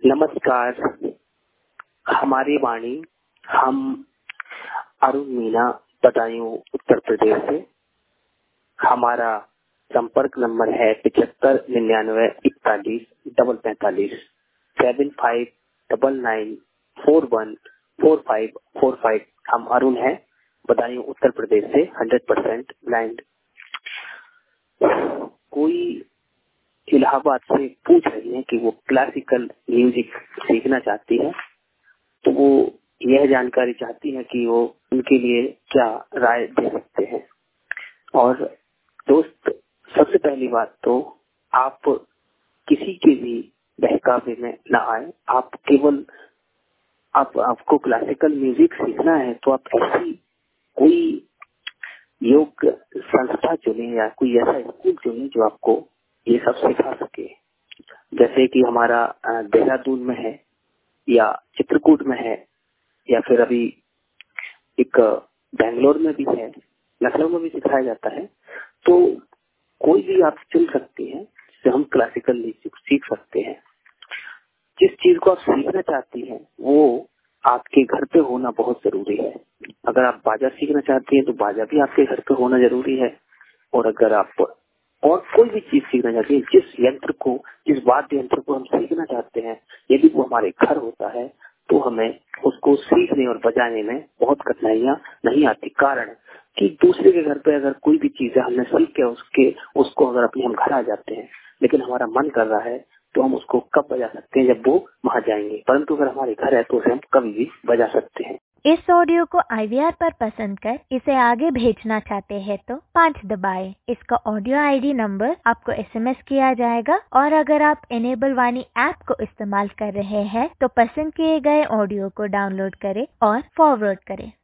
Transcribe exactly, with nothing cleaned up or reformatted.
नमस्कार। हमारी वाणी हम अरुण मीना बदायूं उत्तर प्रदेश से। हमारा संपर्क नंबर है पिछहत्तर निन्यानवे इकतालीस डबल पैंतालीस seven five double nine four one four five four five. हम अरुण हैं, बदायूं उत्तर प्रदेश से, हंड्रेड परसेंट ब्लाइंड। कोई इलाहाबाद से पूछ रही है कि वो क्लासिकल म्यूजिक सीखना चाहती है, तो वो यह जानकारी चाहती है कि वो उनके लिए क्या राय दे सकते हैं। और दोस्त, सबसे पहली बात तो आप किसी के भी बहकावे में ना आए। आप केवल आप आपको क्लासिकल म्यूजिक सीखना है तो आप ऐसी कोई योग संस्था चुने या कोई ऐसा स्कूल चुने जो आपको ये सब सिखा सके। जैसे कि हमारा देहरादून में है या चित्रकूट में है या फिर अभी एक बेंगलोर में भी है, लखनऊ में भी सिखाया जाता है। तो कोई भी आप चुन सकते हैं जिससे हम क्लासिकल म्यूजिक सीख सकते हैं। जिस चीज को आप सीखना चाहती हैं वो आपके घर पे होना बहुत जरूरी है। अगर आप बाजा सीखना चाहती हैं तो बाजा भी आपके घर पे होना जरूरी है। और अगर आप और कोई भी चीज सीखना चाहती है, जिस यंत्र को, जिस वाद्य यंत्र को हम सीखना चाहते हैं, यदि वो हमारे घर होता है तो हमें उसको सीखने और बजाने में बहुत कठिनाइयां नहीं आती। कारण कि दूसरे के घर पे अगर कोई भी चीज है, हमने सीख के उसके उसको अगर अपने हम घर आ जाते हैं, लेकिन हमारा मन कर रहा है तो हम उसको कब बजा सकते हैं, जब वो वहां जाएंगे। परंतु अगर हमारे घर है तो उसे हम कभी भी बजा सकते हैं। इस ऑडियो को आई वी आर पर पसंद कर इसे आगे भेजना चाहते हैं तो पाँच दबाएं। इसका ऑडियो आई डी नंबर आपको एस एम एस किया जाएगा। और अगर आप इनेबल वाणी ऐप को इस्तेमाल कर रहे हैं तो पसंद किए गए ऑडियो को डाउनलोड करें और फॉरवर्ड करें।